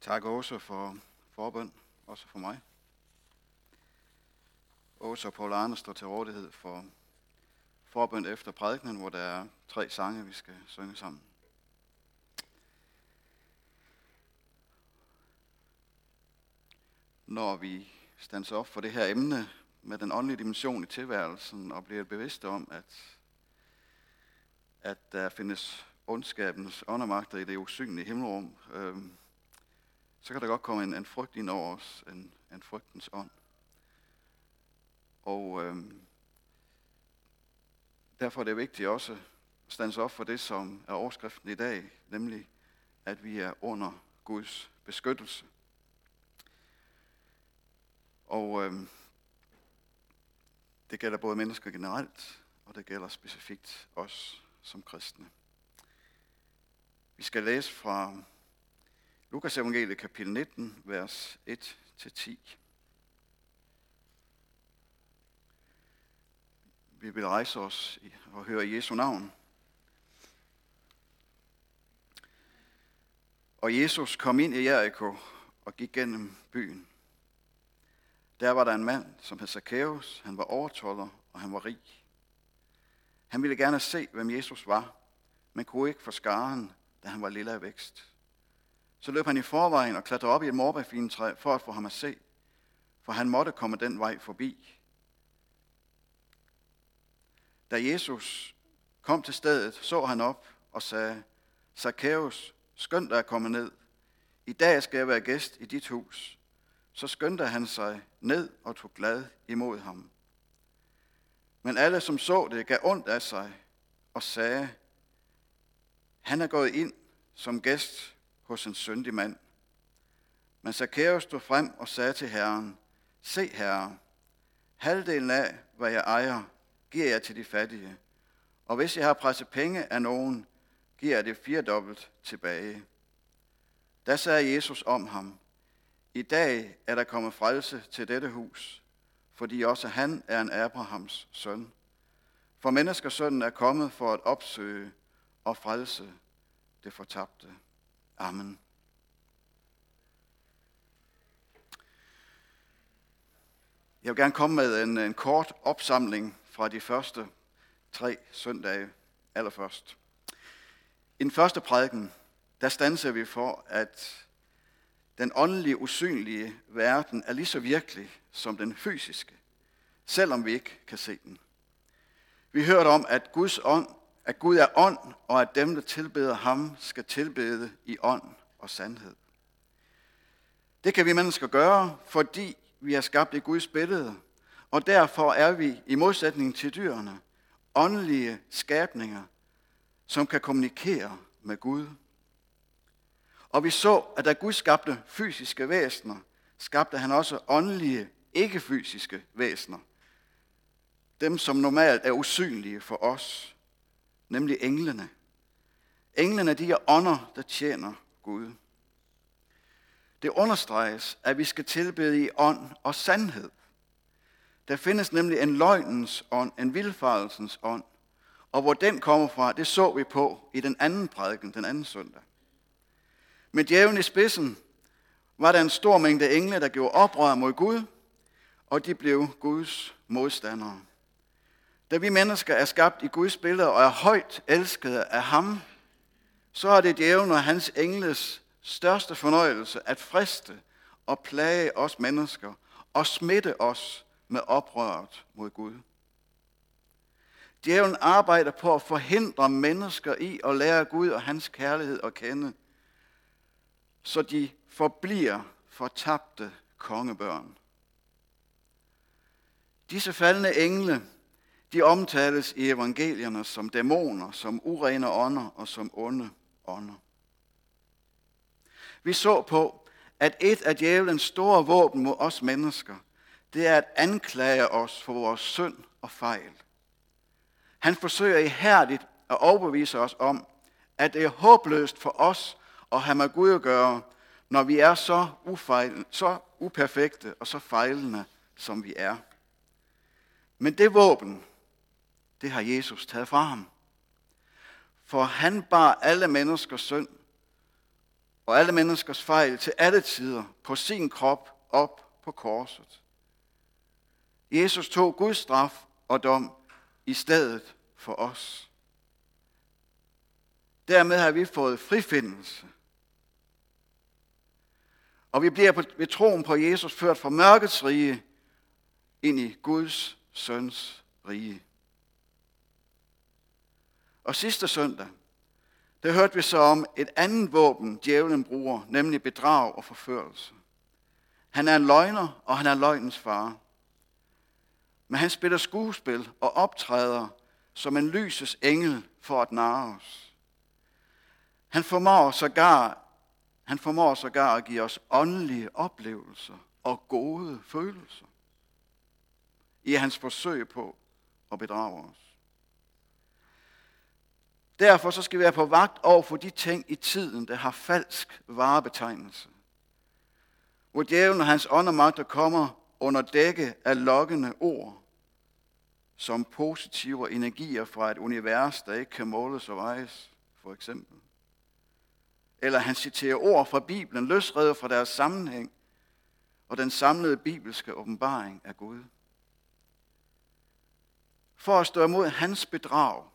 Tak Åse for forbøn, også for mig. Åse og Paul Arne står til rådighed for forbøn efter prædikenen, hvor der er 3 sange, vi skal synge sammen. Når vi standser op for det her emne med den åndelige dimension i tilværelsen og bliver bevidste om, at der findes ondskabens åndermagter i det usynlige himmelrum, så kan der godt komme en frygt ind over os, en frygtens ånd. Og derfor er det vigtigt også at stands op for det, som er overskriften i dag, nemlig at vi er under Guds beskyttelse. Og det gælder både mennesker generelt, og det gælder specifikt os som kristne. Vi skal læse fra Lukas evangeliet kapitel 19, vers 1-10. Vi vil rejse os og høre Jesu navn. Og Jesus kom ind i Jericho og gik gennem byen. Der var der en mand, som hed Zacchaeus. Han var overtolder, og han var rig. Han ville gerne se, hvem Jesus var, men kunne ikke få skaren, da han var lille af vækst. Så løb han i forvejen og klatrede op i et morbærfintræ for at få ham at se, for han måtte komme den vej forbi. Da Jesus kom til stedet, så han op og sagde, Zacchaeus, skynd dig at komme ned. I dag skal jeg være gæst i dit hus. Så skyndte han sig ned og tog glad imod ham. Men alle, som så det, gav ondt af sig og sagde, han er gået ind som gæst hos en syndig mand. Men Zacchaeus stod frem og sagde til Herren, se Herre, halvdelen af, hvad jeg ejer, giver jeg til de fattige. Og hvis jeg har presset penge af nogen, giver jeg det 4-dobbelt tilbage. Da sagde Jesus om ham, i dag er der kommet frelse til dette hus, fordi også han er en Abrahams søn. For menneskesønnen er kommet for at opsøge og frelse det fortabte. Amen. Jeg vil gerne komme med en kort opsamling fra de første 3 søndage allerførst. I den første prædiken, der standser vi for, at den åndelige, usynlige verden er lige så virkelig som den fysiske, selvom vi ikke kan se den. Vi hørte om, at Gud er ånd, og at dem, der tilbeder ham, skal tilbede i ånd og sandhed. Det kan vi mennesker gøre, fordi vi er skabt i Guds billede, og derfor er vi, i modsætning til dyrene, åndelige skabninger, som kan kommunikere med Gud. Og vi så, at da Gud skabte fysiske væsener, skabte han også åndelige, ikke-fysiske væsener. Dem, som normalt er usynlige for os, nemlig englene. Englene, de er ånder, der tjener Gud. Det understreges, at vi skal tilbede i ånd og sandhed. Der findes nemlig en løgnens ånd, en vildfarelsens ånd. Og hvor den kommer fra, det så vi på i den anden prædiken, den anden søndag. Med djævlen i spidsen var der en stor mængde engle, der gjorde oprør mod Gud, og de blev Guds modstandere. Da vi mennesker er skabt i Guds billede og er højt elskede af ham, så er det djævlen og hans engles største fornøjelse at friste og plage os mennesker og smitte os med oprøret mod Gud. Djævlen arbejder på at forhindre mennesker i at lære Gud og hans kærlighed at kende, så de forbliver fortabte kongebørn. Disse faldne engle, de omtales i evangelierne som dæmoner, som urene ånder og som onde ånder. Vi så på, at et af djævelens store våben mod os mennesker, det er at anklage os for vores synd og fejl. Han forsøger ihærdigt at overbevise os om, at det er håbløst for os at have med Gud at gøre, når vi er så uperfekte og så fejlende, som vi er. Men det våben, det har Jesus taget fra ham. For han bar alle menneskers synd og alle menneskers fejl til alle tider på sin krop op på korset. Jesus tog Guds straf og dom i stedet for os. Dermed har vi fået frifindelse. Og vi bliver ved troen på Jesus ført fra mørkets rige ind i Guds søns rige. Og sidste søndag, der hørte vi så om et andet våben, djævlen bruger, nemlig bedrag og forførelse. Han er en løgner, og han er løgnens far. Men han spiller skuespil og optræder som en lysets engel for at narre os. Han formår sågar at give os åndelige oplevelser og gode følelser i hans forsøg på at bedrage os. Derfor så skal vi være på vagt over for de ting i tiden, der har falsk varebetegnelse. Hvor djævlen og hans åndemagter kommer under dække af lokkende ord, som positive energier fra et univers, der ikke kan måles og vejes, for eksempel. Eller han citerer ord fra Bibelen, løsredet fra deres sammenhæng og den samlede bibelske åbenbaring af Gud. For at stå imod hans bedrag,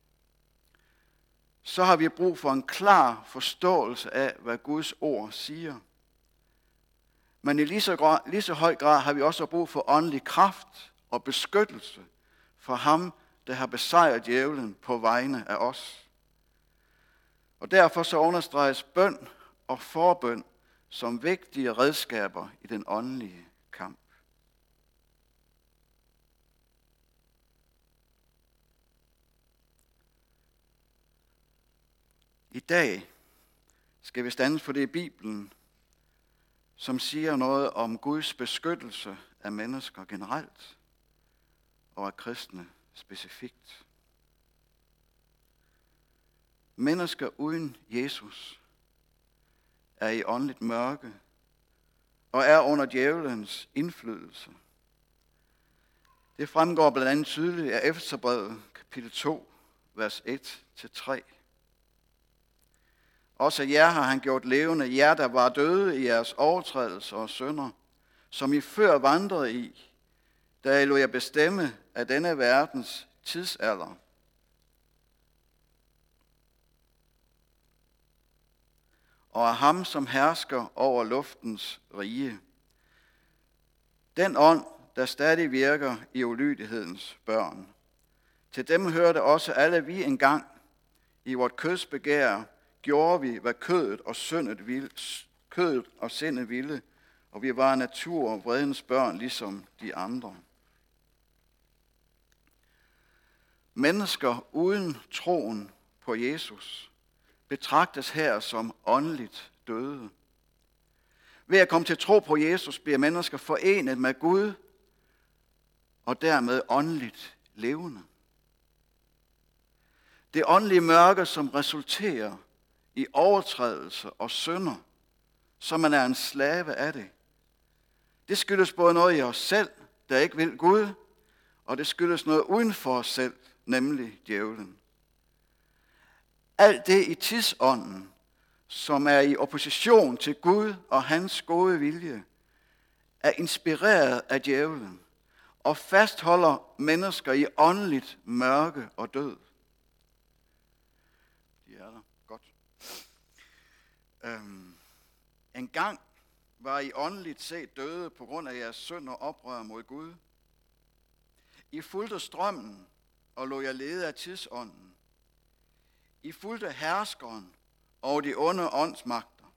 så har vi brug for en klar forståelse af, hvad Guds ord siger. Men i lige så høj grad har vi også brug for åndelig kraft og beskyttelse for ham, der har besejret djævlen på vegne af os. Og derfor så understreges bøn og forbøn som vigtige redskaber i den åndelige kamp. I dag skal vi stands for det i Bibelen, som siger noget om Guds beskyttelse af mennesker generelt og af kristne specifikt. Mennesker uden Jesus er i åndeligt mørke og er under djævelens indflydelse. Det fremgår blandt andet tydeligt af Efeserbrevet kapitel 2, vers 1-3. Også jer har han gjort levende, jer der var døde i jeres overtrædelser og synder, som I før vandrede i, da I lod jer bestemme af denne verdens tidsalder. Og af ham, som hersker over luftens rige. Den ånd, der stadig virker i ulydighedens børn. Til dem hørte også alle vi engang i vort køds begær, gjorde vi, hvad kødet og sindet ville, og vi var natur og vredens børn, ligesom de andre. Mennesker uden troen på Jesus betragtes her som åndeligt døde. Ved at komme til tro på Jesus bliver mennesker forenet med Gud og dermed åndeligt levende. Det åndelige mørke, som resulterer i overtrædelse og synder, så man er en slave af det. Det skyldes både noget i os selv, der ikke vil Gud, og det skyldes noget uden for os selv, nemlig djævlen. Alt det i tidsånden, som er i opposition til Gud og hans gode vilje, er inspireret af djævlen og fastholder mennesker i åndeligt mørke og død. De er der. Godt. En gang var I åndeligt set døde på grund af jeres synd og oprør mod Gud. I fulgte strømmen og lod jer lede af tidsånden. I fulgte herskeren og de onde åndsmagter.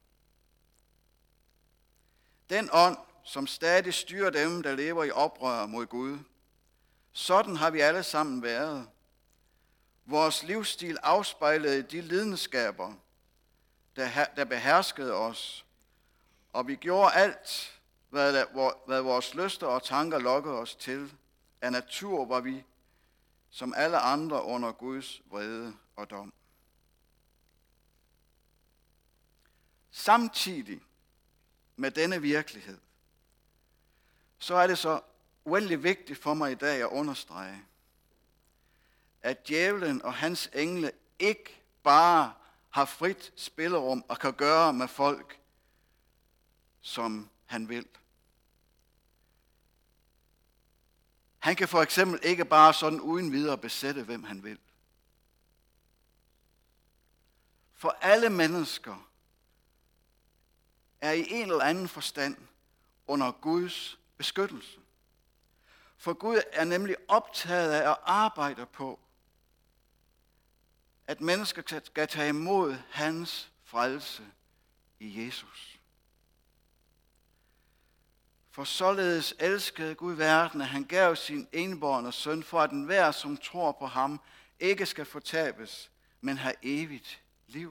Den ånd, som stadig styrer dem, der lever i oprør mod Gud. Sådan har vi alle sammen været. Vores livsstil afspejlede de lidenskaber, der beherskede os, og vi gjorde alt, hvad vores lyster og tanker lokkede os til. Af natur var vi, som alle andre, under Guds vrede og dom. Samtidig med denne virkelighed, så er det så uendelig vigtigt for mig i dag at understrege, at djævlen og hans engle ikke bare har frit spillerum og kan gøre med folk, som han vil. Han kan for eksempel ikke bare sådan uden videre besætte, hvem han vil. For alle mennesker er i en eller anden forstand under Guds beskyttelse. For Gud er nemlig optaget af at arbejde på, at mennesker skal tage imod hans frelse i Jesus. For således elskede Gud verden, at han gav sin enbårne søn, for at enhver, som tror på ham, ikke skal fortabes, men have evigt liv.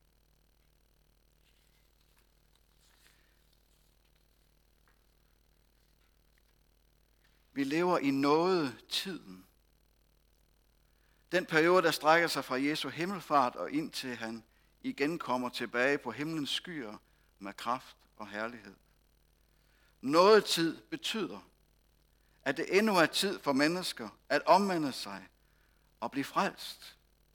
Vi lever i nådetiden. Den periode, der strækker sig fra Jesu himmelfart og indtil han igen kommer tilbage på himlens skyer med kraft og herlighed. Nådetid betyder, at det endnu er tid for mennesker at omvende sig og blive frelst.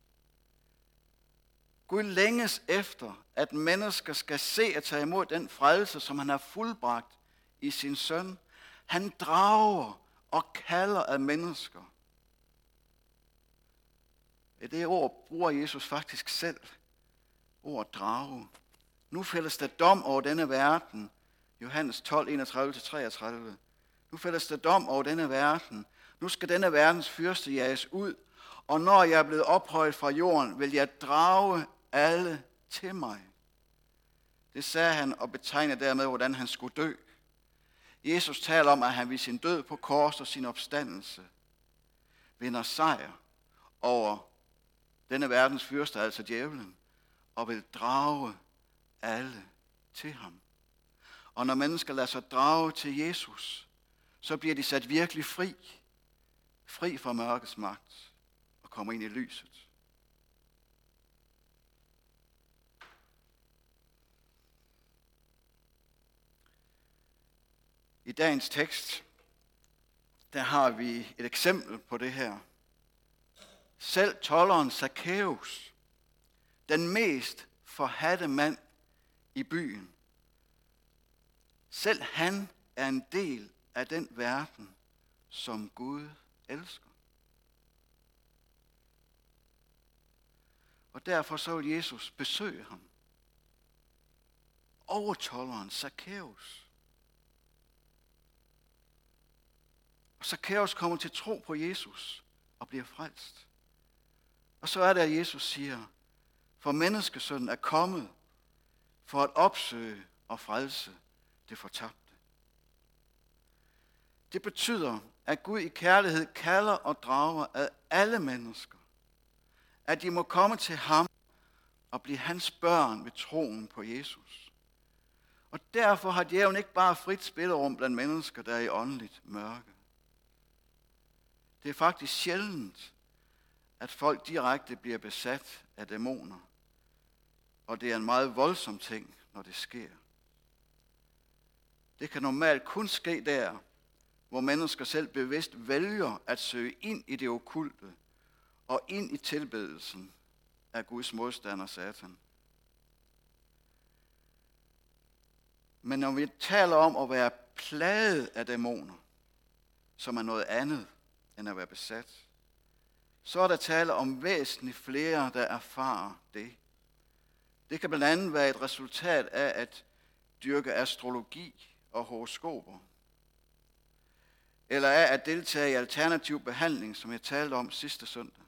Gud længes efter, at mennesker skal se og tage imod den frelse, som han har fuldbragt i sin søn. Han drager og kalder af mennesker. I det ord bruger Jesus faktisk selv. Ordet drage. Nu fældes der dom over denne verden. Johannes 12, 31-33. Nu fældes der dom over denne verden. Nu skal denne verdens fyrste jages ud. Og når jeg er blevet ophøjet fra jorden, vil jeg drage alle til mig. Det sagde han og betegnede dermed, hvordan han skulle dø. Jesus taler om, at han ved sin død på kors og sin opstandelse vinder sejr over denne verdens fyrste, altså djævlen, og vil drage alle til ham. Og når mennesker lader sig drage til Jesus, så bliver de sat virkelig fri. Fri fra mørkets magt og kommer ind i lyset. I dagens tekst, der har vi et eksempel på det her. Selv tolderen Zacchaeus, den mest forhadte mand i byen, selv han er en del af den verden, som Gud elsker. Og derfor så vil Jesus besøge ham. Overtolderen Zacchaeus. Og Zacchaeus kommer til tro på Jesus og bliver frelst. Og så er det, at Jesus siger, for menneskesønnen er kommet for at opsøge og frelse det fortabte. Det betyder, at Gud i kærlighed kalder og drager af alle mennesker. At de må komme til ham og blive hans børn ved troen på Jesus. Og derfor har djævlen ikke bare frit spillerum blandt mennesker, der er i åndeligt mørke. Det er faktisk sjældent, at folk direkte bliver besat af dæmoner. Og det er en meget voldsom ting, når det sker. Det kan normalt kun ske der, hvor mennesker selv bevidst vælger at søge ind i det okkulte og ind i tilbedelsen af Guds modstander Satan. Men når vi taler om at være plaget af dæmoner, som er noget andet end at være besat, så er der tale om væsentligt flere, der erfarer det. Det kan blandt andet være et resultat af at dyrke astrologi og horoskoper, eller af at deltage i alternativ behandling, som jeg talte om sidste søndag.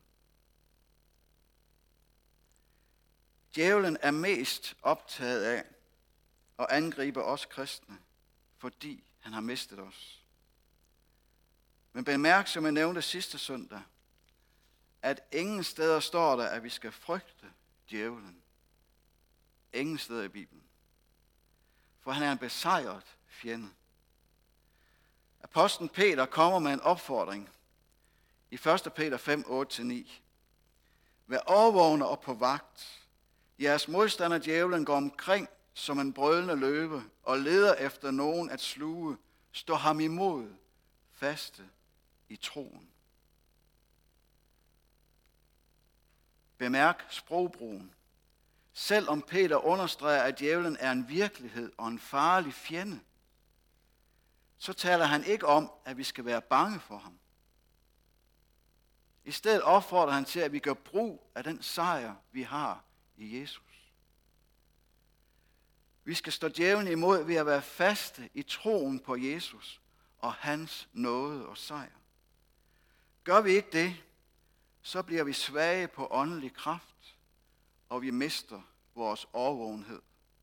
Djævlen er mest optaget af at angribe os kristne, fordi han har mistet os. Men bemærk, som jeg nævnte sidste søndag, at ingen steder står der, at vi skal frygte djævlen. Ingen steder i Bibelen. For han er en besejret fjende. Apostlen Peter kommer med en opfordring i 1. Peter 5, 8-9. Vær overvågne og på vagt. Jeres modstander djævlen går omkring som en brølende løve og leder efter nogen at sluge. Stå ham imod, faste i troen. Bemærk sprogbrugen. Selvom Peter understreger, at djævlen er en virkelighed og en farlig fjende, så taler han ikke om, at vi skal være bange for ham. I stedet opfordrer han til, at vi gør brug af den sejr, vi har i Jesus. Vi skal stå djævlen imod ved at være faste i troen på Jesus og hans nåde og sejr. Gør vi ikke det, så bliver vi svage på åndelig kraft, og vi mister vores overvågenhed.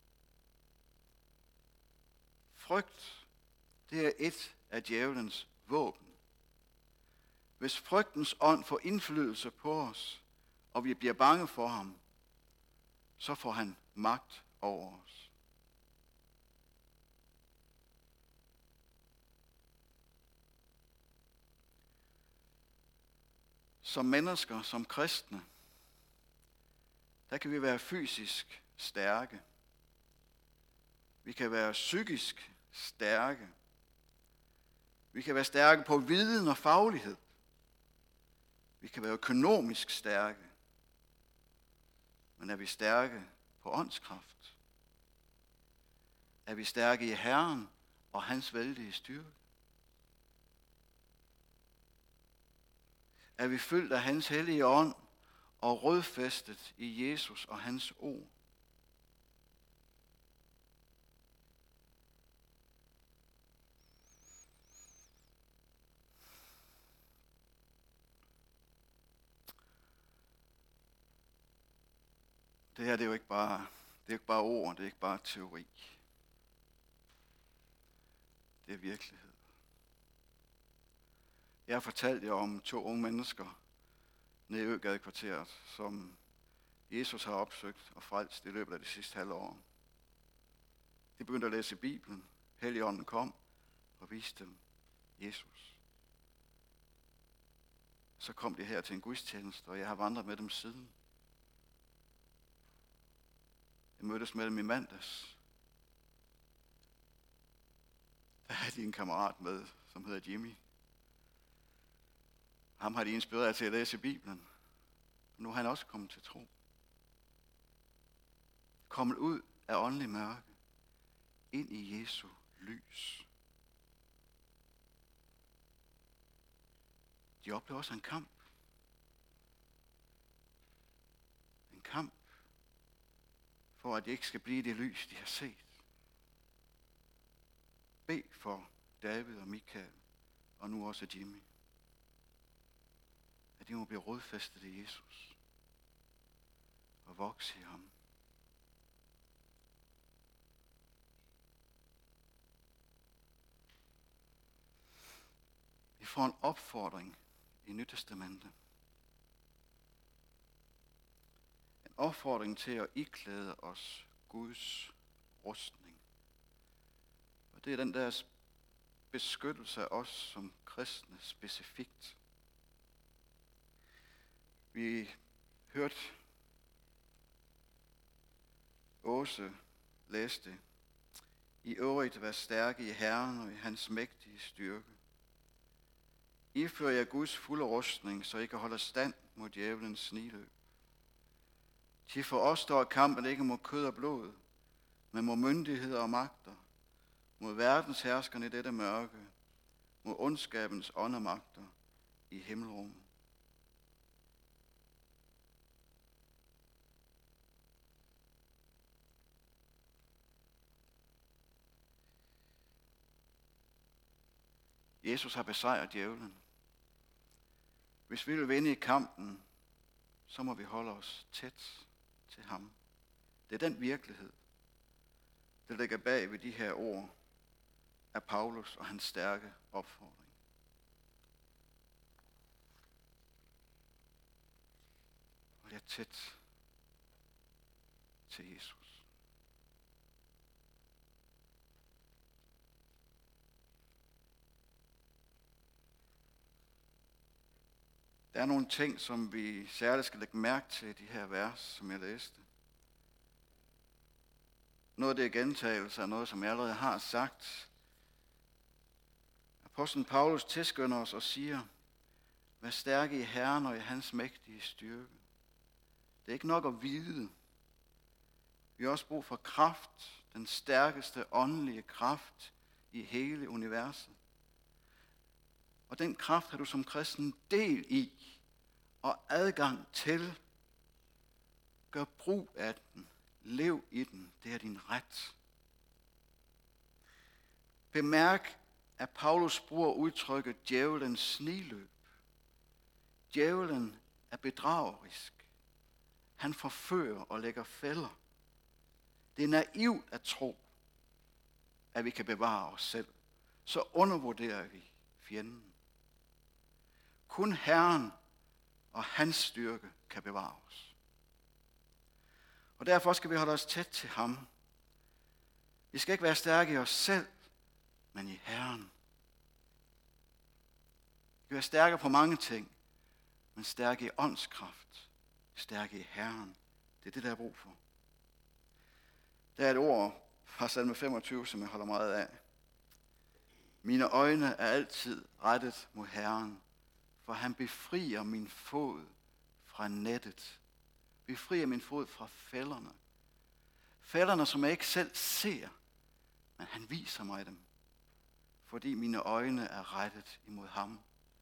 Frygt, det er et af djævelens våben. Hvis frygtens ånd får indflydelse på os, og vi bliver bange for ham, så får han magt over os. Som mennesker, som kristne, der kan vi være fysisk stærke. Vi kan være psykisk stærke. Vi kan være stærke på viden og faglighed. Vi kan være økonomisk stærke. Men er vi stærke på åndskraft? Er vi stærke i Herren og hans vældige styrke? Er vi fyldt af hans hellige ånd og rodfæstet i Jesus og hans ord? Det her det er jo ikke bare ord, det er ikke bare teori. Det er virkelighed. Jeg har fortalt jer om 2 unge mennesker nede i Øgadekvarteret, som Jesus har opsøgt og frelst i løbet af de sidste halve år. De begyndte at læse Bibelen. Helligånden kom og viste dem Jesus. Så kom de her til en gudstjeneste, og jeg har vandret med dem siden. Jeg mødtes med dem i mandags. Der havde de en kammerat med, som hedder Jimmy. Ham har de inspireret til at læse Bibelen. Nu er han også kommet til tro. Kommet ud af åndelig mørke, ind i Jesu lys. De oplever også en kamp. En kamp for at de ikke skal blive det lys, de har set. Bed for David og Michael, og nu også Jimmy. At de må blive rodfæstet i Jesus og vokse i ham. Vi får en opfordring i Nyt Testamentet. En opfordring til at iklæde os Guds rustning. Og det er den der beskyttelse af os som kristne specifikt. Vi hørte Åse læste: I øvrigt vær stærke i Herren og i hans mægtige styrke. Ifør jer Guds fulde rustning, så I kan holde stand mod djævelens sniløb. Til for os står kampen ikke mod kød og blod, men mod myndigheder og magter, mod verdens herskerne i dette mørke, mod ondskabens åndemagter i himmelrummet. Jesus har besejret djævlen. Hvis vi vil vinde i kampen, så må vi holde os tæt til ham. Det er den virkelighed, der ligger bag ved de her ord af Paulus og hans stærke opfordring. Hold jer tæt til Jesus. Der er nogle ting, som vi særligt skal lægge mærke til i de her vers, som jeg læste. Noget af det er gentagelse af noget, som jeg allerede har sagt. Apostlen Paulus tilskynder os og siger, vær stærke i Herren og i hans mægtige styrke. Det er ikke nok at vide, Vi har også brug for kraft, den stærkeste åndelige kraft i hele universet. Og den kraft har du som kristen del i og adgang til. Gør brug af den. Lev i den. Det er din ret. Bemærk, at Paulus bruger udtrykket djævelens sniløb. Djævelen er bedragerisk. Han forfører og lægger fælder. Det er naivt at tro, at vi kan bevare os selv. Så undervurderer vi fjenden. Kun Herren og hans styrke kan bevare os. Og derfor skal vi holde os tæt til ham. Vi skal ikke være stærke i os selv, men i Herren. Vi kan være stærke på mange ting, men stærke i åndskraft. Stærke i Herren. Det er det, der er brug for. Der er et ord fra salme 25, som jeg holder meget af. Mine øjne er altid rettet mod Herren, for han befrier min fod fra nettet. Befrier min fod fra fælderne. Fælderne, som jeg ikke selv ser, men han viser mig dem, fordi mine øjne er rettet imod ham.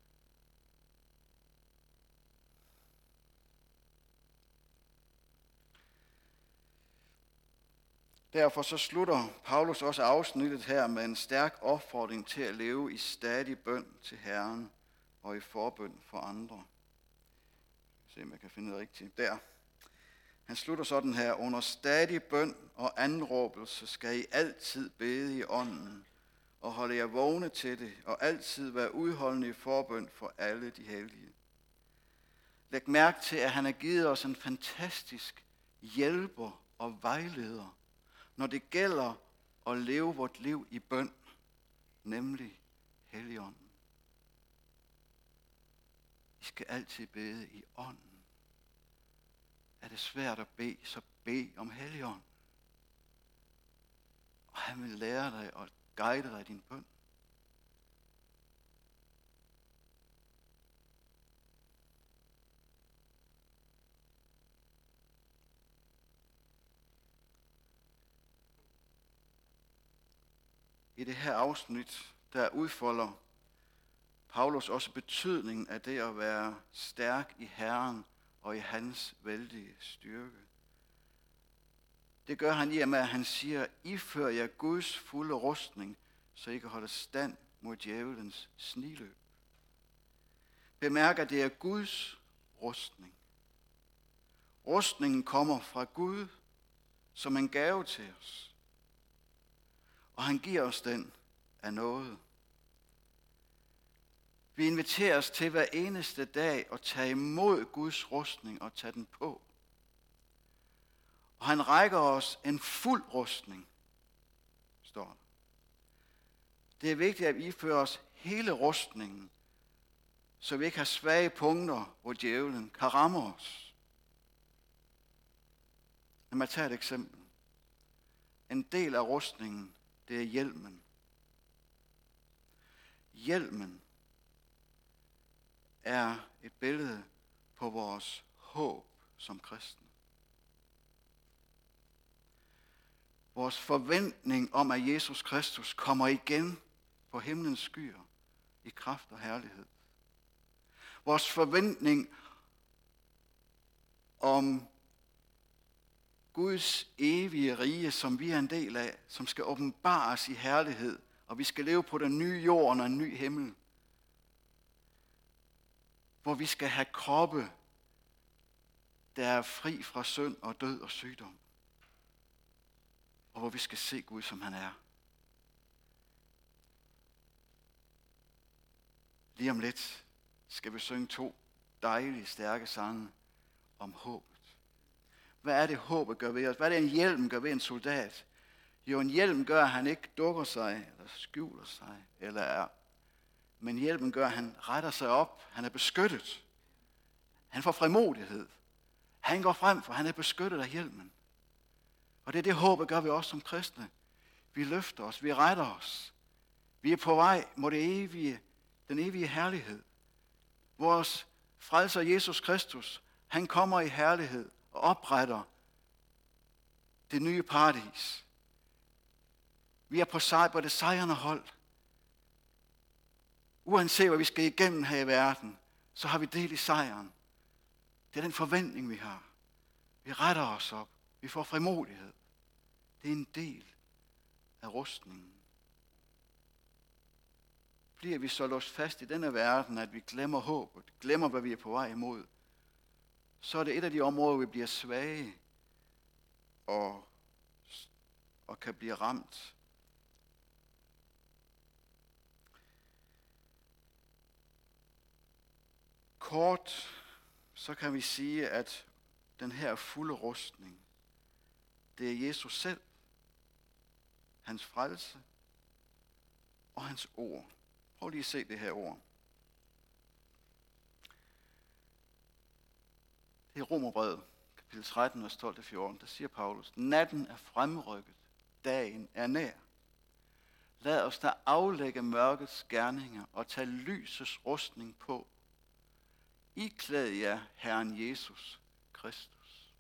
Derfor så slutter Paulus også afsnittet her med en stærk opfordring til at leve i stadig bøn til Herren og i forbøn for andre. Se om jeg kan finde det rigtigt. Der. Han slutter sådan her: under stadig bøn og anråbelse skal I altid bede i ånden og holde jer vågne til det og altid være udholdende i forbøn for alle de hellige. Læg mærke til, at han har givet os en fantastisk hjælper og vejleder, når det gælder at leve vort liv i bøn, nemlig Helligånden. I skal altid bede i ånden. Er det svært at bede, så bed om Helligånden. Og han vil lære dig og guide dig i din bøn. I det her afsnit, der udfolder Paulus også betydningen af det at være stærk i Herren og i hans vældige styrke. Det gør han i og med, at han siger: ifør jer Guds fulde rustning, så I kan holde stand mod djævelens sniløb. Bemærk, at det er Guds rustning. Rustningen kommer fra Gud som en gave til os. Og han giver os den af nåde. Vi inviteres til hver eneste dag at tage imod Guds rustning og tage den på. Og han rækker os en fuld rustning, står der. Det er vigtigt, at vi ifører os hele rustningen, så vi ikke har svage punkter, hvor djævlen kan ramme os. Lad mig tage et eksempel. En del af rustningen, det er hjelmen. Hjelmen er et billede på vores håb som kristne. Vores forventning om, at Jesus Kristus kommer igen på himlens skyer i kraft og herlighed. Vores forventning om Guds evige rige, som vi er en del af, som skal åbenbares i herlighed, og vi skal leve på den nye jord og en ny himmel, hvor vi skal have kroppe, der er fri fra synd og død og sygdom, og hvor vi skal se Gud, som han er. Lige om lidt skal vi synge 2 dejlige, stærke sange om håbet. Hvad er det, håbet gør ved os? Hvad er det, en hjelm gør ved en soldat? Jo, en hjelm gør, at han ikke dukker sig, eller skjuler sig, eller er. Men hjelmen gør, at han retter sig op. Han er beskyttet. Han får frimodighed. Han går frem, for han er beskyttet af hjelmen. Og det er det, håbet gør ved os som kristne. Vi løfter os, vi retter os. Vi er på vej mod den evige herlighed. Vores frelser Jesus Kristus, han kommer i herlighed og opretter det nye paradis. Vi er på det sejrende hold. Uanset hvad vi skal igennem her i verden, så har vi del i sejren. Det er den forventning, vi har. Vi retter os op. Vi får frimodighed. Det er en del af rustningen. Bliver vi så låst fast i denne verden, at vi glemmer håbet, glemmer, hvad vi er på vej imod, så er det et af de områder, hvor vi bliver svage og kan blive ramt. Kort, så kan vi sige, at den her fulde rustning, det er Jesus selv, hans frelse og hans ord. Prøv lige at se det her ord. Det er Romerbrevet, kapitel 13, vers 12-14. Der siger Paulus, natten er fremrykket, dagen er nær. Lad os da aflægge mørkets gerninger og tage lysets rustning på. Iklæd jer Herren Jesus Kristus.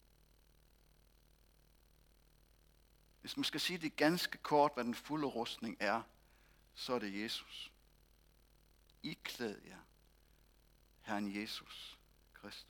Hvis man skal sige det ganske kort, hvad den fulde rustning er, så er det Jesus. Iklæd jer Herren Jesus Kristus.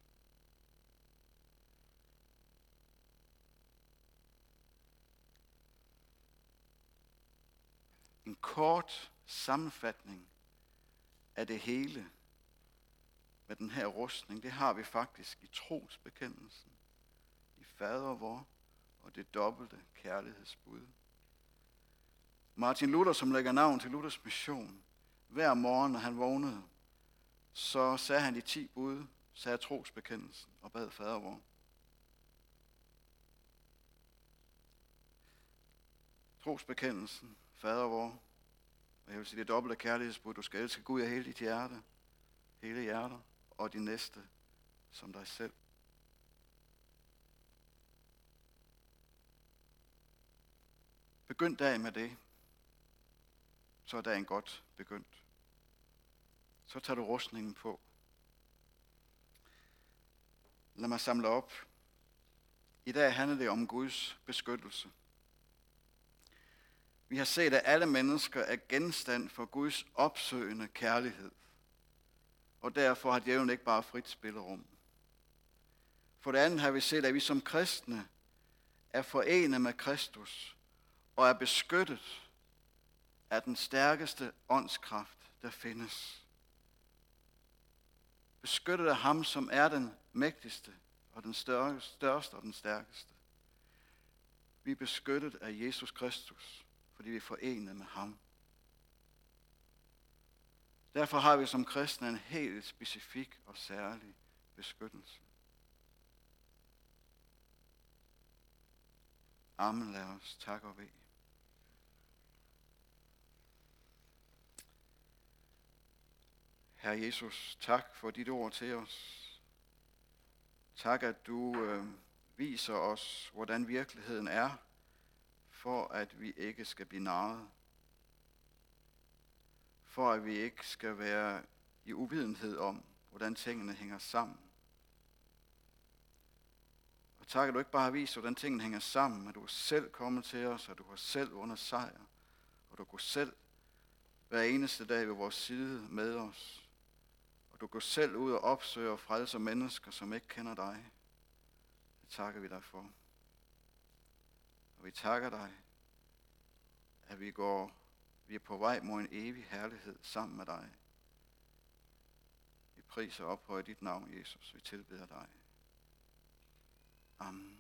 En kort sammenfatning af det hele med den her rustning, det har vi faktisk i trosbekendelsen, i fader vor og det dobbelte kærlighedsbud. Martin Luther, som lægger navn til Luthers mission, hver morgen, når han vågnede, så sagde han de 10 bud, sagde trosbekendelsen og bad fader vor. Trosbekendelsen, fader vor, og jeg vil sige det dobbelte kærlighedsbud, du skal elske Gud af hele dit hjerte, hele hjertet, og de næste som dig selv. Begynd dagen med det, så er dagen godt begyndt. Så tager du rustningen på. Lad mig samle op. I dag handler det om Guds beskyttelse. Vi har set, at alle mennesker er genstand for Guds opsøgende kærlighed. Og derfor har djævlen ikke bare frit spillerum. For det andet har vi set, at vi som kristne er forenet med Kristus og er beskyttet af den stærkeste åndskraft, der findes. Beskyttet af ham, som er den mægtigste og den største og den stærkeste. Vi er beskyttet af Jesus Kristus, fordi vi er forenet med ham. Derfor har vi som kristne en helt specifik og særlig beskyttelse. Amen, lad os takke og bede. Herre Jesus, tak for dit ord til os. Tak, at du viser os, hvordan virkeligheden er, for at vi ikke skal blive narret. For at vi ikke skal være i uvidenhed om, hvordan tingene hænger sammen. Og tak, at du ikke bare har vist, hvordan tingene hænger sammen, men du er selv kommet til os, og du har selv vundet sejr. Og du går selv hver eneste dag ved vores side med os. Og du går selv ud og opsøger og frelser mennesker, som ikke kender dig. Det takker vi dig for. Og vi takker dig, at vi er på vej mod en evig herlighed sammen med dig. Vi priser og ophøjer dit navn, Jesus. Vi tilbeder dig. Amen.